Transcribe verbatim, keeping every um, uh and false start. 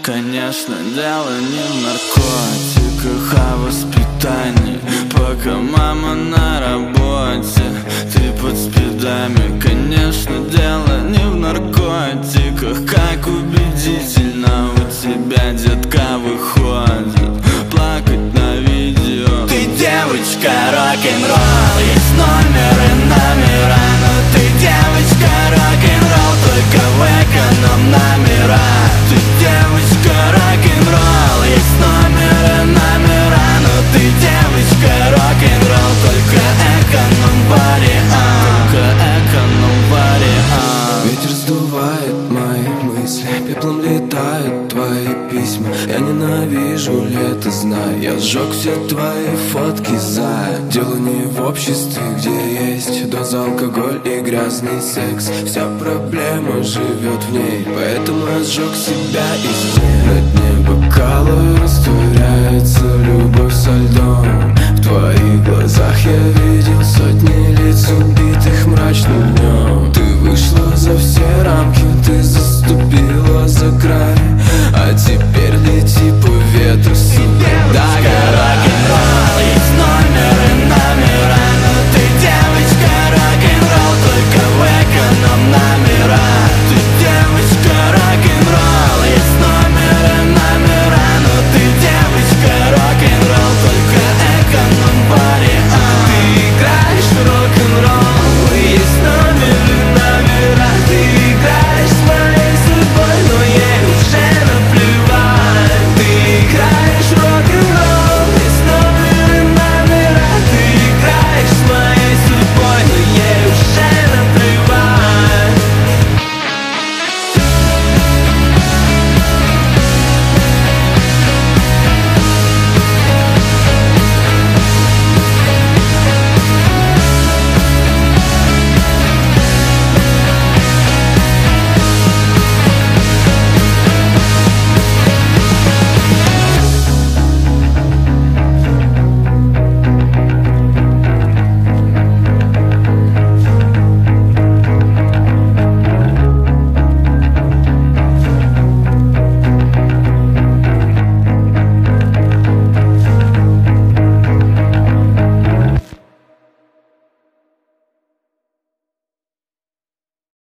Конечно, дело не в наркотиках, а в воспитании. Пока мама на работе, ты под спидами. Конечно, дело не в наркотиках. Как убедительно у тебя, детка, выходит плакать на видео. Ты девочка рок-н-ролл, есть номеры, номера. Но ты девочка рок-н-ролл, только в эконом номера. Ты девочка рок-н-ролл, есть номеры, номера. Но ты девочка рок-н-ролл, только эконом-вариант. Только эконом-вариант. Ветер сдувает мои мысли, пеплом летают твои письма. Я ненавижу лето, знай. Я сжег все твои фотки, зая. Дело не в обществе, где есть доза, алкоголь и грязный секс. Вся проблема живет в ней, поэтому я сжег себя из ней. На дне бокала растворяется любовь со льдом. В твоих глазах я видел сотни лиц, убитых мрачным днем. Ты вышла за все рамки, ты